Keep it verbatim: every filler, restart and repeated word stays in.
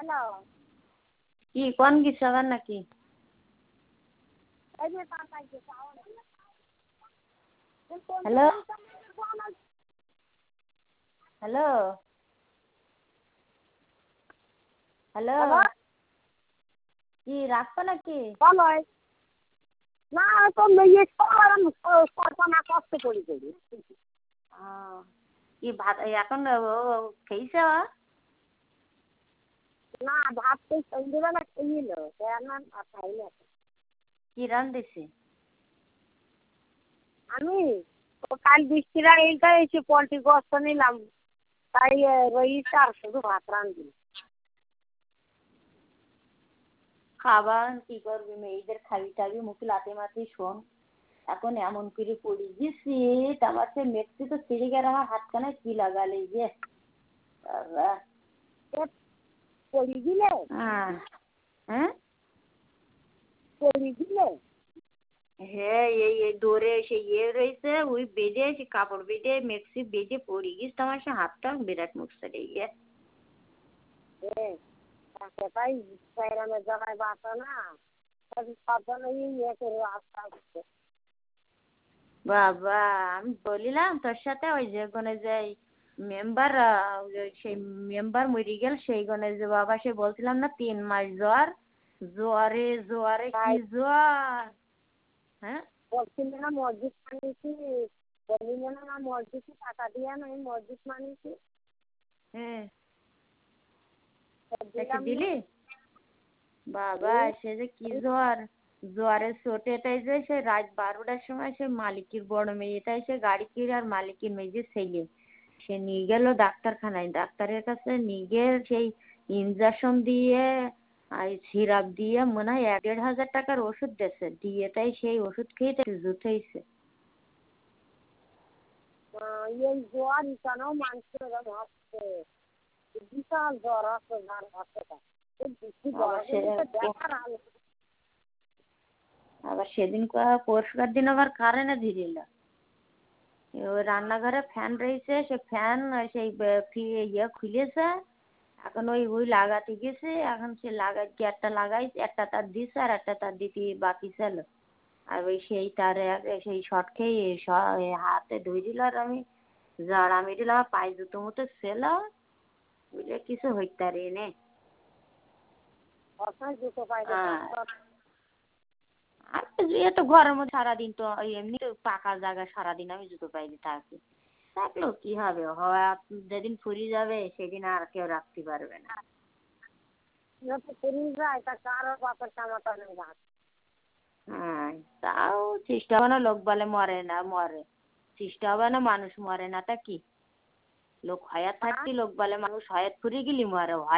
কি কোন কিছু আবার নাকি? হ্যালো হ্যালো হ্যালো কি রাখছো নাকি? না তো মেয়ে কল্পনা কষ্ট করি করি কি ভাত এখন খেয়েছে? না ভাত তো সন্ধ্যেবেলা খেয়েছিল কেন খাইলে কি রান্ধিছে? আমি তো কাল বৃষ্টিরা এইটা এসে পোলট্রি গোস্ত নিলাম তাই রয়েছে আর শুধু ভাত রান্ধি। খাবার কি করবি মেয়েদের খাবি টাবি মুখে লাতে মাতি শোন এখন এমন করে পড়ি গেছি আমার সে মেট্রি তো ছিঁড়ে গেলে আমার হাতখানায় কি লাগালে যে পড়ি দিলে হ্যাঁ পড়ি দিলে হ্যাঁ এই এই দৌড়ে সে ইয়ে রয়েছে ওই বেজে সে কাপড় বেজে মেক্সি বেজে পড়ি গিস তো আমার সে হাতটা বিরাট মুখসারে ইয়ে হ্যাঁ তাই বাইরামের জামাই বাঁচো না ইয়ে করে আস্তে আস্তে বাবা আমি বলিলাম তোর সাথে ওই যে গনে যে মেম্বার সেই মেম্বার মরে গেল সেই গনে যে বাবা সে বলছিলাম না তিন মাস জ্বর জ্বরে জ্বরে কি জ্বর হ্যাঁ বলছিল না মসজিদ মানিয়েছি বলিল না মসজিদে টাকা দিয়া নাই মসজিদ মানিয়েছি হ্যাঁ দিলি বাবা সে যে কি জ্বর জ্বরের চোটেটাই যে সে রাত বারোটার সময় সে মালিকের বড় মেয়েটা এসে গাড়ি কিনে আর মালিকের মেয়ে যে ছেলে সে নিয়ে গেল ডাক্তারখানায় ডাক্তারের কাছে নিয়ে গিয়ে সেই ইঞ্জেকশন দিয়ে আর সিরাপ দিয়ে মনে হয় এক দেড় হাজার টাকার ওষুধ দিয়েছে দিয়ে তাই সেই ওষুধ খেয়ে তাই জুটেছে এই জ্বর কেন মানুষের হচ্ছে বিশাল জ্বর আছে আবার সেদিন পরশুর দিন আবার কারেন্ট দিল ওই রান্নাঘরে ফ্যান রয়েছে সে ফ্যান সেই ইয়ে খুলেছে এখন ওই ওই লাগাতে গেছে এখন সে লাগাই একটা লাগাই একটা তার দিছে আর একটা তার দিতে বাকি ছিল আর ওই সেই তারে সেই শর্ট খেয়ে হাতে ধুই দিল আর আমি জাড়া মেরে আমার পায়ে জুতো মতো ছিল বুঝলে কিছু হইতে রে নে আর এ তো ঘরের মধ্যে সারাদিন তো এমনি তো পাকা জায়গা সারাদিন আমি জুতো পাইনি থাকি থাকলেও কি হবে হওয়া যেদিন ফুরি যাবে সেদিন আর কেউ রাখতে পারবে না হ্যাঁ তাও চেষ্টা হবে না লোক বলে মরে না মরে চেষ্টা হবে না মানুষ মরে না তা কি লোক হয়াত থাকতে লোক বলে মানুষ হয়াত ফুরিয়ে গেলি মরে